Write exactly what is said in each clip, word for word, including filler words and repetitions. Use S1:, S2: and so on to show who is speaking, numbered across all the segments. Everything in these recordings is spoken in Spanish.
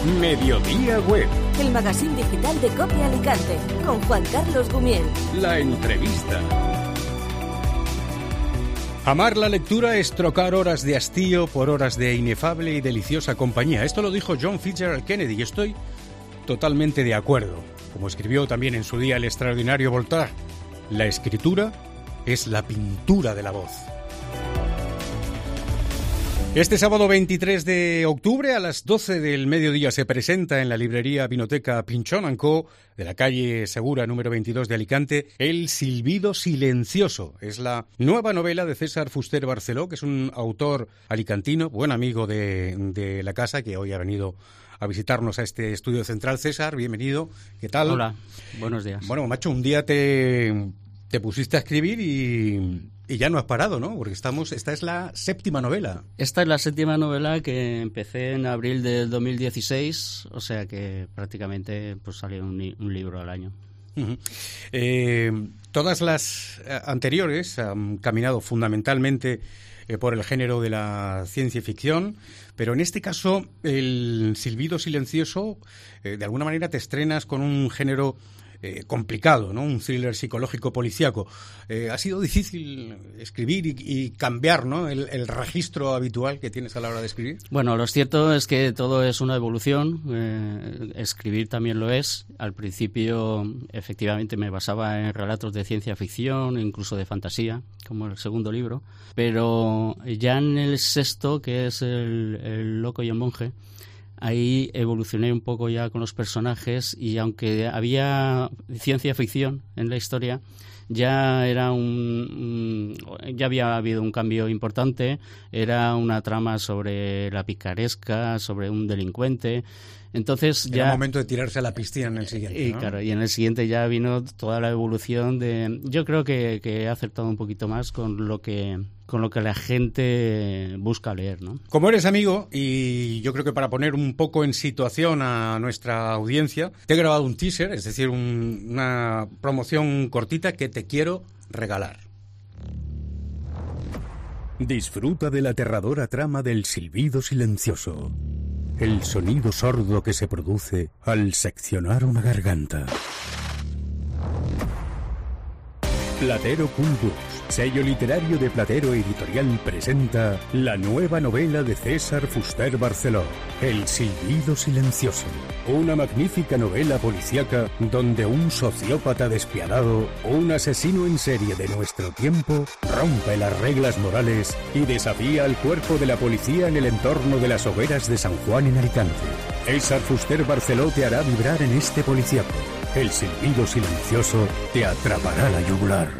S1: Mediodía Web.
S2: El magazín digital de Copia Alicante, con Juan Carlos Gumiel.
S1: La entrevista. Amar la lectura es trocar horas de hastío por horas de inefable y deliciosa compañía. Esto lo dijo John Fitzgerald Kennedy y estoy totalmente de acuerdo. Como escribió también en su día el extraordinario Voltaire, la escritura es la pintura de la voz. Este sábado veintitrés de octubre a las doce del mediodía se presenta en la librería Vinoteca Pinchón and Co. de la calle Segura número veintidós de Alicante El silbido silencioso. Es la nueva novela de César Fuster Barceló, que es un autor alicantino, buen amigo de, de la casa, que hoy ha venido a visitarnos a este estudio central. César, bienvenido. ¿Qué tal?
S3: Hola, buenos días.
S1: Bueno, macho, un día te, te pusiste a escribir y... Y ya no has parado, ¿no? Porque estamos, esta es la séptima novela.
S3: Esta es la séptima novela que empecé en abril del dos mil dieciséis, o sea que prácticamente pues salió un, un libro al año.
S1: Uh-huh. Eh, todas las anteriores han caminado fundamentalmente eh, por el género de la ciencia ficción, pero en este caso el silbido silencioso, eh, de alguna manera te estrenas con un género Eh, complicado, ¿no? Un thriller psicológico policíaco. Eh, ha sido difícil escribir y, y cambiar, ¿no? El, el registro habitual que tienes a la hora de escribir.
S3: Bueno, lo cierto es que todo es una evolución. Eh, escribir también lo es. Al principio, efectivamente, me basaba en relatos de ciencia ficción, incluso de fantasía, como el segundo libro. Pero ya en el sexto, que es el, el loco y el monje, ahí evolucioné un poco ya con los personajes y aunque había ciencia ficción en la historia, ya era un, un ya había habido un cambio importante. Era una trama sobre la picaresca, sobre un delincuente. Entonces ya
S1: era momento de tirarse a la piscina en el siguiente,
S3: y
S1: ¿no?
S3: Claro, y en el siguiente ya vino toda la evolución de. Yo creo que, que he acertado un poquito más con lo que con lo que la gente busca leer, ¿no?
S1: Como eres amigo, y yo creo que para poner un poco en situación a nuestra audiencia, te he grabado un teaser, es decir, un, una promoción cortita que te quiero regalar.
S4: Disfruta de la aterradora trama del silbido silencioso. El sonido sordo que se produce al seccionar una garganta. Platero Cool Books, sello literario de Platero Editorial, presenta la nueva novela de César Fuster Barceló, El silbido silencioso. Una magnífica novela policíaca donde un sociópata despiadado, un asesino en serie de nuestro tiempo, rompe las reglas morales y desafía al cuerpo de la policía en el entorno de las hogueras de San Juan en Alicante. César Fuster Barceló te hará vibrar en este policíaco. El silbido silencioso te atrapará la yugular.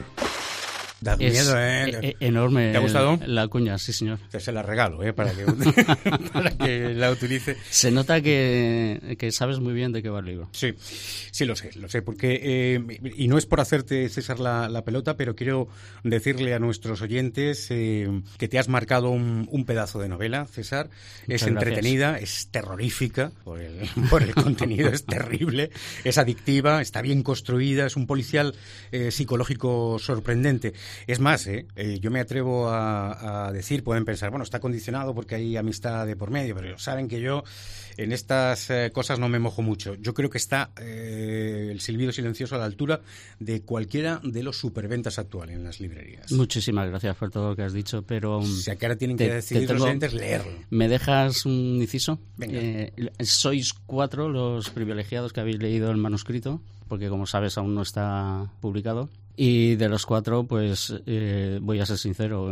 S1: Da
S3: Es
S1: miedo, ¿eh?
S3: e- enorme.
S1: ¿Te ha gustado?
S3: El, la cuña, sí, señor.
S1: Te se la regalo, ¿eh? Para que, para que la utilice.
S3: Se nota que, que sabes muy bien de qué va el libro.
S1: Sí, sí lo sé, lo sé, porque, eh, y no es por hacerte, César, la, la pelota, pero quiero decirle a nuestros oyentes eh, que te has marcado un, un pedazo de novela, César.
S3: Muchas
S1: es entretenida, gracias. Es terrorífica, por el, por el contenido, es terrible, es adictiva, está bien construida, es un policial eh, psicológico sorprendente. Es más, eh, eh, yo me atrevo a, a decir, pueden pensar, bueno, está condicionado porque hay amistad de por medio, pero saben que yo en estas eh, cosas no me mojo mucho. Yo creo que está eh, el silbido silencioso a la altura de cualquiera de los superventas actuales en las librerías.
S3: Muchísimas gracias por todo lo que has dicho, pero...
S1: O sea, que ahora tienen
S3: te,
S1: que decidir
S3: tengo,
S1: los oyentes leerlo.
S3: ¿Me dejas un inciso?
S1: Venga.
S3: Eh, sois cuatro los privilegiados que habéis leído el manuscrito, porque como sabes aún no está publicado. Y de los cuatro, pues eh, voy a ser sincero,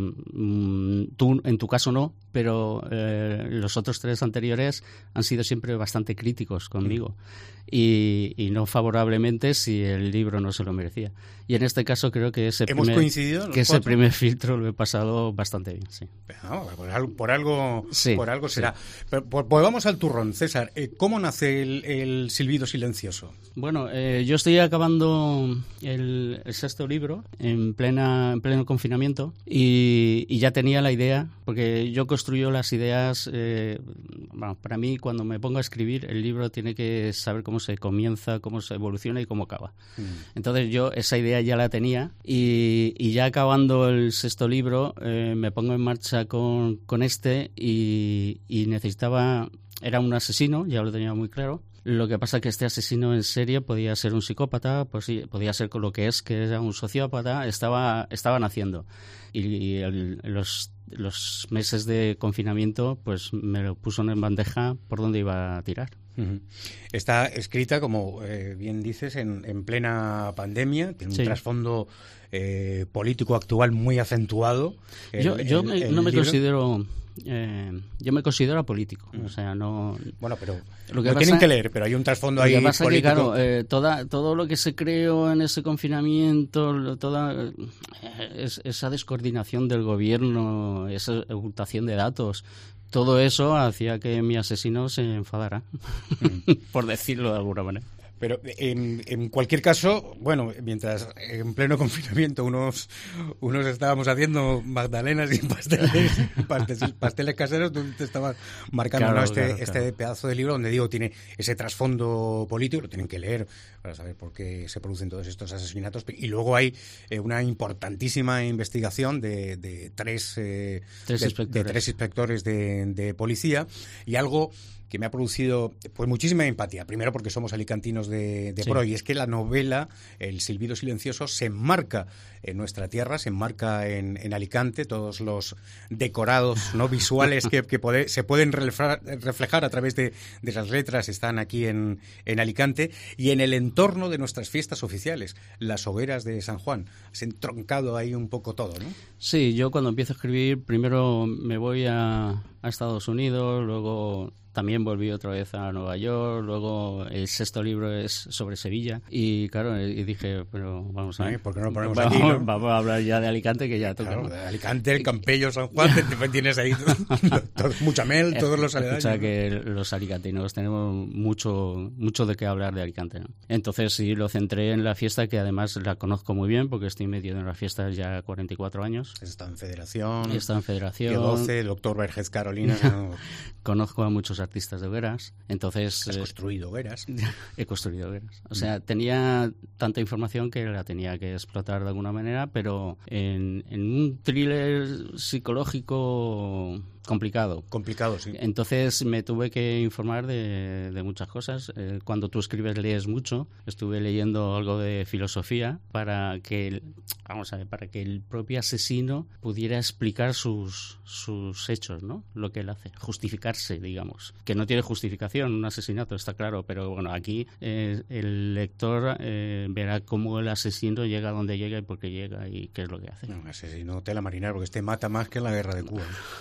S3: mm, tú en tu caso no, pero eh, los otros tres anteriores han sido siempre bastante críticos conmigo y, y no favorablemente si el libro no se lo merecía. Y en este caso creo que ese,
S1: ¿Hemos
S3: primer,
S1: coincidido
S3: que ese primer filtro lo he pasado bastante bien, sí.
S1: No, por algo, por algo,
S3: sí,
S1: por algo será.
S3: Sí.
S1: Pero, pues, pues vamos al turrón, César. ¿Cómo nace el, el silbido silencioso?
S3: Bueno, eh, yo estoy acabando el, el sexto libro en plena en pleno confinamiento y, y ya tenía la idea, porque yo construyo las ideas, eh, bueno, para mí cuando me pongo a escribir el libro tiene que saber cómo se comienza, cómo se evoluciona y cómo acaba. Mm. Entonces yo esa idea ya la tenía y, y ya acabando el sexto libro eh, me pongo en marcha con, con este y, y necesitaba era un asesino, ya lo tenía muy claro. Lo que pasa es que este asesino en serie podía ser un psicópata, pues sí, podía ser con lo que es, que era un sociópata, estaba, estaban haciendo. Y, y el, los, los meses de confinamiento pues me lo puso en bandeja por dónde iba a tirar.
S1: Uh-huh. Está escrita, como eh, bien dices, en, en plena pandemia, tiene un sí. trasfondo eh, político actual muy acentuado. El,
S3: yo yo
S1: el,
S3: me,
S1: el
S3: no me
S1: libro.
S3: considero... Eh, yo me considero político, o sea, no...
S1: Bueno, pero
S3: lo que
S1: lo
S3: pasa,
S1: tienen que leer, pero hay un trasfondo ahí político.
S3: Lo que pasa es que, claro, eh, toda, todo lo que se creó en ese confinamiento, toda eh, es, esa descoordinación del gobierno, esa ocultación de datos, todo eso hacía que mi asesino se enfadara, mm. por decirlo de alguna manera.
S1: Pero en, en cualquier caso, bueno, mientras en pleno confinamiento unos unos estábamos haciendo magdalenas y pasteles pasteles, pasteles caseros, tú te estabas marcando
S3: claro,
S1: ¿no? este,
S3: claro,
S1: este
S3: claro.
S1: pedazo de libro donde digo tiene ese trasfondo político, lo tienen que leer para saber por qué se producen todos estos asesinatos. Y luego hay eh, una importantísima investigación de, de, tres, eh,
S3: tres,
S1: de,
S3: inspectores.
S1: de tres inspectores de, de policía y algo que me ha producido pues muchísima empatía. Primero porque somos alicantinos de, de sí. pro, y es que la novela, El silbido silencioso, se enmarca en nuestra tierra, se enmarca en, en Alicante. Todos los decorados no visuales que, que poder, se pueden reflejar, reflejar a través de, de las letras están aquí en, en Alicante, y en el entorno de nuestras fiestas oficiales, las hogueras de San Juan. Se ha entroncado ahí un poco todo, ¿no?
S3: Sí, yo cuando empiezo a escribir, primero me voy a, a Estados Unidos, luego... También volví otra vez a Nueva York, luego el sexto libro es sobre Sevilla y claro, y dije, pero vamos a ver,
S1: ¿por qué no lo ponemos
S3: vamos,
S1: aquí, ¿no?
S3: Vamos a hablar ya de Alicante, que ya toca.
S1: Claro, de Alicante, el Campello, San Juan, te tienes ahí todo, Muchamel, todos los aledaños.
S3: Escucha, ¿no? Que los alicantinos tenemos mucho mucho de qué hablar de Alicante, ¿no? Entonces sí, lo centré en la fiesta, que además la conozco muy bien porque estoy metido en las fiestas ya cuarenta y cuatro años.
S1: Está en Federación.
S3: Está en Federación.
S1: Pío doce, el doctor Vergés Carolina. No.
S3: Conozco a muchos artistas de hogueras, entonces...
S1: Has construido hogueras.
S3: He construido hogueras. O sea, tenía tanta información que la tenía que explotar de alguna manera, pero en, en un thriller psicológico... complicado.
S1: Complicado, sí.
S3: Entonces me tuve que informar de, de muchas cosas. Eh, cuando tú escribes lees mucho. Estuve leyendo algo de filosofía para que el, vamos a ver, para que el propio asesino pudiera explicar sus, sus hechos, ¿no? Lo que él hace. Justificarse, digamos. Que no tiene justificación un asesinato, está claro, pero bueno, aquí eh, el lector eh, verá cómo el asesino llega a donde llega y por qué llega y qué es lo que hace.
S1: No, asesino tela marinera, porque este mata más que en la guerra de Cuba.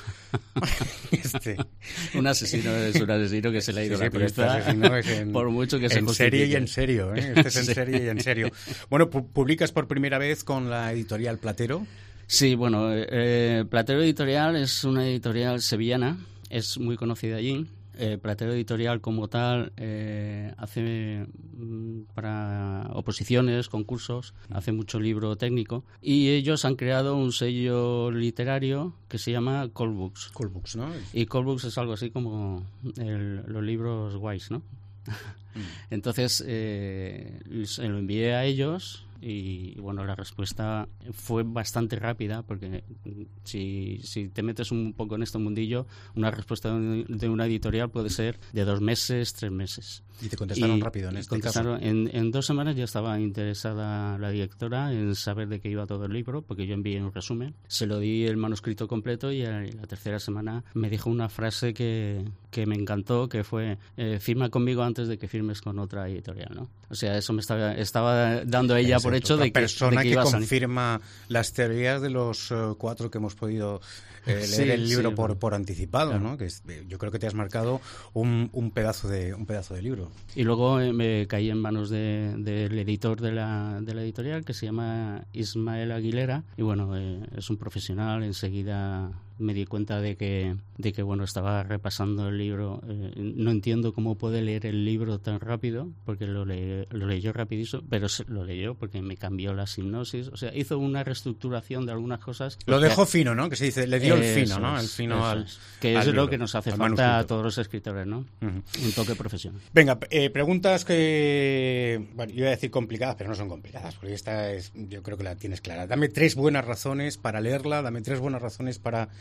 S1: este.
S3: Un asesino es un asesino que se le ha ido
S1: sí,
S3: la
S1: sí, pinza
S3: este
S1: es en,
S3: por mucho que se
S1: en
S3: justifique.
S1: serie y en serio, ¿eh? Este es en
S3: sí.
S1: serie y en serio. Bueno, pu- publicas por primera vez con la editorial Platero.
S3: Sí, bueno, eh, Platero Editorial es una editorial sevillana, es muy conocida allí. Eh, Platero Editorial como tal eh, hace mm, para oposiciones, concursos, hace mucho libro técnico, y ellos han creado un sello literario que se llama Cold Books.
S1: Cold Books, ¿no?
S3: Y Cold Books es algo así como el, los libros guays, ¿no? Mm. Entonces eh, se lo envié a ellos. Y bueno, la respuesta fue bastante rápida, porque si, si te metes un poco en este mundillo, una respuesta de una editorial puede ser de dos meses, tres meses.
S1: Y te contestaron
S3: y
S1: rápido en este
S3: contestaron,
S1: caso.
S3: En, en dos semanas ya estaba interesada la directora en saber de qué iba todo el libro, porque yo envié un resumen. Se lo di el manuscrito completo y a la tercera semana me dijo una frase que, que me encantó, que fue eh, firma conmigo antes de que firmes con otra editorial, ¿no? O sea, eso me estaba, estaba dando ella por hecho de que,
S1: persona
S3: de que,
S1: que
S3: iba a
S1: confirma las teorías de los uh, cuatro que hemos podido eh, leer
S3: sí,
S1: el libro
S3: sí,
S1: por,
S3: bueno.
S1: por anticipado,
S3: Claro.
S1: ¿no? Que es, yo creo que te has marcado un, un pedazo de un pedazo de libro.
S3: Y luego eh, me caí en manos del de, de editor de la, de la editorial, que se llama Ismael Aguilera, y bueno, eh, es un profesional. Enseguida me di cuenta de que, de que bueno, estaba repasando el libro. Eh, no entiendo cómo puede leer el libro tan rápido, porque lo, le, lo leyó rapidísimo, pero se, lo leyó porque me cambió la hipnosis. O sea, hizo una reestructuración de algunas cosas.
S1: Lo dejó fino, ¿no? Que se dice, le dio el fino, ¿no? El fino al,
S3: es. Que
S1: al
S3: es
S1: libro,
S3: lo que nos hace falta
S1: manuscrito.
S3: a todos los escritores, ¿no? Uh-huh. Un toque profesional.
S1: Venga, eh, preguntas que, bueno, yo iba a decir complicadas, pero no son complicadas, porque esta es, yo creo que la tienes clara. Dame tres buenas razones para leerla, dame tres buenas razones para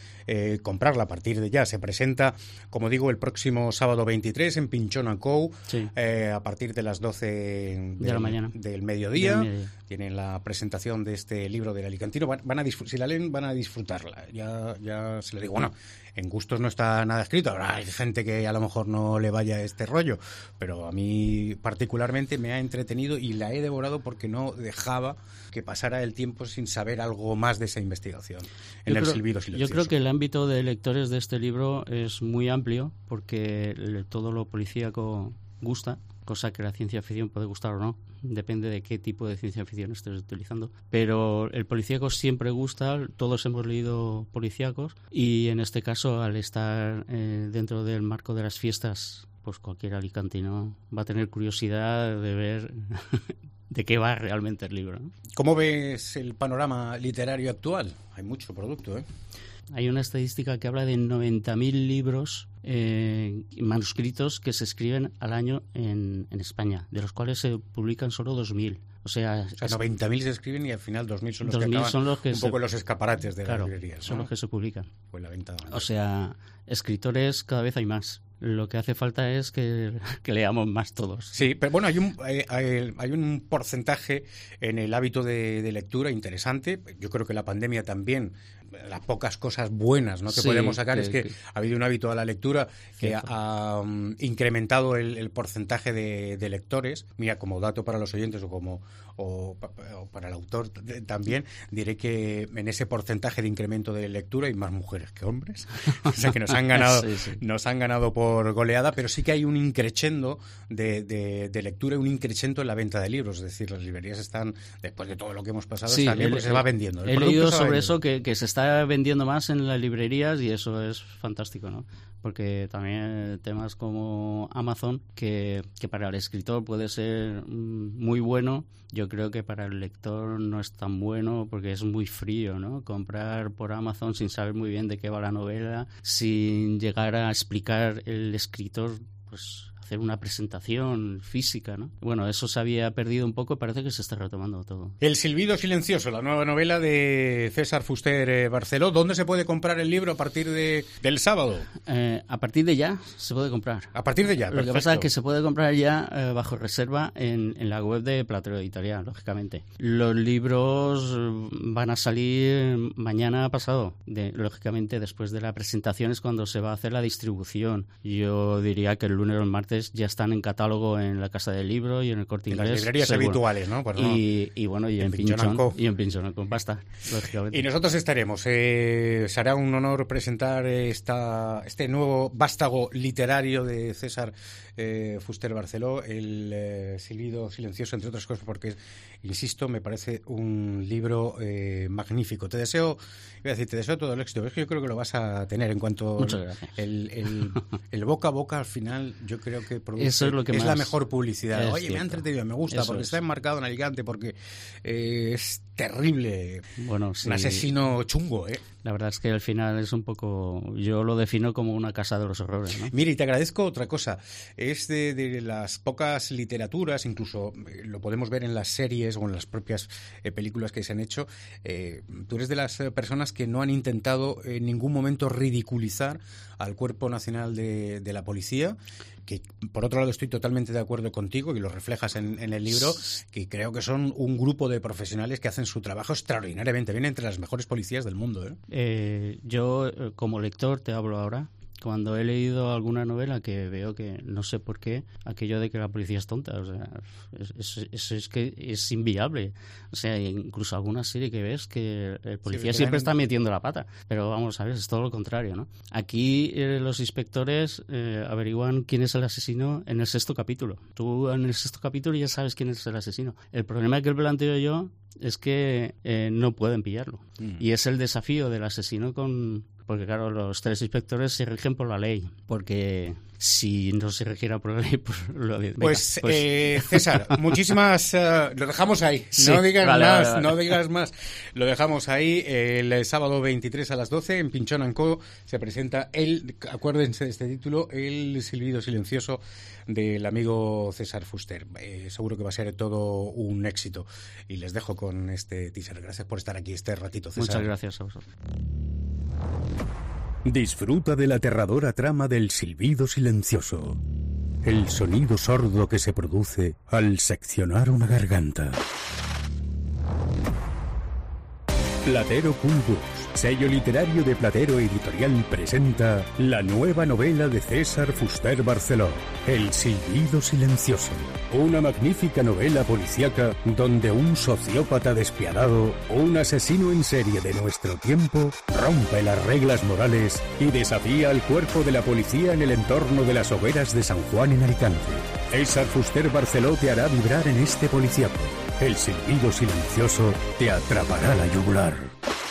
S1: eh, comprarla a partir de ya. Se presenta, como digo, el próximo sábado veintitrés en Pinchón and Co.
S3: Sí.
S1: Eh, a partir de las doce del,
S3: de la mañana.
S1: del mediodía.
S3: Del mediodía.
S1: Tienen la presentación de este libro del alicantino. Van, van a si la leen, van a disfrutarla. Ya, ya se lo digo. Bueno, en gustos no está nada escrito. Habrá hay gente que a lo mejor no le vaya este rollo, pero a mí particularmente me ha entretenido y la he devorado porque no dejaba que pasara el tiempo sin saber algo más de esa investigación en
S3: yo
S1: el
S3: creo,
S1: silbido silencioso.
S3: Yo creo que el ámbito de lectores de este libro es muy amplio porque todo lo policíaco gusta, cosa que la ciencia ficción puede gustar o no, depende de qué tipo de ciencia ficción estés utilizando, pero el policíaco siempre gusta, todos hemos leído policíacos y en este caso al estar eh, dentro del marco de las fiestas, pues cualquier alicantino va a tener curiosidad de ver de qué va realmente el libro, ¿no?
S1: ¿Cómo ves el panorama literario actual? Hay mucho producto, ¿eh?
S3: Hay una estadística que habla de noventa mil libros eh, manuscritos que se escriben al año en, en España, de los cuales se publican solo dos mil. O sea,
S1: o sea noventa mil se escriben y al final dos mil son los que acaban
S3: son los que
S1: un
S3: se,
S1: poco en los escaparates de
S3: claro,
S1: las librerías, ¿no?
S3: Son los que se publican.
S1: Pues la venta.
S3: O sea, escritores cada vez hay más. Lo que hace falta es que, que leamos más todos.
S1: Sí, pero bueno, hay un hay, hay un porcentaje en el hábito de, de lectura interesante. Yo creo que la pandemia también, las pocas cosas buenas, ¿no?, que sí, podemos sacar que, es que, que ha habido un hábito a la lectura que sí, ha, ha um, incrementado el, el porcentaje de, de lectores. Mira, como dato para los oyentes o como o, o para el autor también, diré que en ese porcentaje de incremento de lectura hay más mujeres que hombres. O sea que nos han ganado, sí, sí. nos han ganado por goleada, pero sí que hay un increchendo de, de, de lectura y un increchendo en la venta de libros. Es decir, las librerías están, después de todo lo que hemos pasado,
S3: sí,
S1: están bien,
S3: el,
S1: porque se va vendiendo. El
S3: he leído sobre eso que, que se está vendiendo más en las librerías y eso es fantástico, ¿no? Porque también temas como Amazon, que, que para el escritor puede ser muy bueno, yo creo que para el lector no es tan bueno porque es muy frío, ¿no? Comprar por Amazon sin saber muy bien de qué va la novela, sin llegar a explicar el escritor, pues hacer una presentación física, ¿no? Bueno, eso se había perdido un poco y parece que se está retomando todo.
S1: El silbido silencioso, la nueva novela de César Fuster eh, Barceló. ¿Dónde se puede comprar el libro a partir de, del sábado?
S3: Eh, a partir de ya se puede comprar.
S1: A partir de ya,
S3: Lo
S1: perfecto.
S3: que pasa es que se puede comprar ya eh, bajo reserva en, en la web de Platero Editorial, lógicamente. Los libros van a salir mañana pasado, de, lógicamente después de la presentación es cuando se va a hacer la distribución. Yo diría que el lunes o el martes ya están en catálogo en la Casa del Libro y en el Corte Inglés.
S1: En las librerías
S3: seguro.
S1: habituales, ¿no? Pues no.
S3: Y, y bueno, y en, en Pinchón y en Pinchón and Co. Basta, lógicamente.
S1: Y nosotros estaremos. Eh, será un honor presentar esta, este nuevo vástago literario de César eh, Fuster Barceló, el eh, silbido silencioso, entre otras cosas, porque, insisto, me parece un libro eh, magnífico. Te deseo, iba a decir, te deseo todo el éxito. Es que yo creo que lo vas a tener en cuanto
S3: Muchas gracias.
S1: El, el, el boca a boca al final, yo creo que produce,
S3: eso es, lo que
S1: es
S3: más
S1: la mejor publicidad.
S3: Oye,
S1: cierto. Me ha entretenido, me gusta,
S3: eso
S1: porque
S3: es.
S1: está enmarcado en Alicante, porque eh, es terrible.
S3: Bueno, sí.
S1: Un asesino chungo, ¿eh?
S3: La verdad es que al final es un poco... Yo lo defino como una casa de los horrores, ¿no?
S1: Mira, y te agradezco otra cosa. Es de, de las pocas literaturas, incluso eh, lo podemos ver en las series o en las propias eh, películas que se han hecho. Eh, tú eres de las eh, personas que no han intentado en ningún momento ridiculizar al Cuerpo Nacional de, de la Policía, que por otro lado estoy totalmente de acuerdo contigo y lo reflejas en, en el libro, que creo que son un grupo de profesionales que hacen su trabajo extraordinariamente bien, entre las mejores policías del mundo, ¿eh?
S3: Eh, yo, como lector, te hablo ahora. Cuando he leído alguna novela que veo que, no sé por qué, aquello de que la policía es tonta, o sea, eso es, es, es que es inviable. O sea, incluso alguna serie que ves que el policía sí, siempre está metiendo la pata, pero vamos a ver, es todo lo contrario, ¿no? Aquí eh, los inspectores eh, averiguan quién es el asesino en el sexto capítulo. Tú en el sexto capítulo ya sabes quién es el asesino. El problema que planteo yo es que eh, no pueden pillarlo. Mm. Y es el desafío del asesino con... Porque, claro, los tres inspectores se rigen por la ley. Porque si no se rigiera por la ley, pues... Lo, venga,
S1: pues,
S3: pues...
S1: Eh, César, muchísimas... Uh, lo dejamos ahí.
S3: Sí,
S1: no digas
S3: vale,
S1: más,
S3: vale, vale.
S1: no digas más. Lo dejamos ahí. El sábado veintitrés a las doce en Pinchón and Co. se presenta el, acuérdense de este título, El silbido silencioso del amigo César Fuster. Eh, seguro que va a ser todo un éxito. Y les dejo con este teaser. Gracias por estar aquí este ratito, César.
S3: Muchas gracias a vosotros.
S4: Disfruta de la aterradora trama del silbido silencioso, el sonido sordo que se produce al seccionar una garganta. Platero Cool Books, sello literario de Platero Editorial, presenta la nueva novela de César Fuster Barceló, El silbido silencioso. Una magnífica novela policíaca donde un sociópata despiadado, un asesino en serie de nuestro tiempo, rompe las reglas morales y desafía al cuerpo de la policía en el entorno de las hogueras de San Juan en Alicante. César Fuster Barceló te hará vibrar en este policíaco. El silbido silencioso te atrapará la yugular.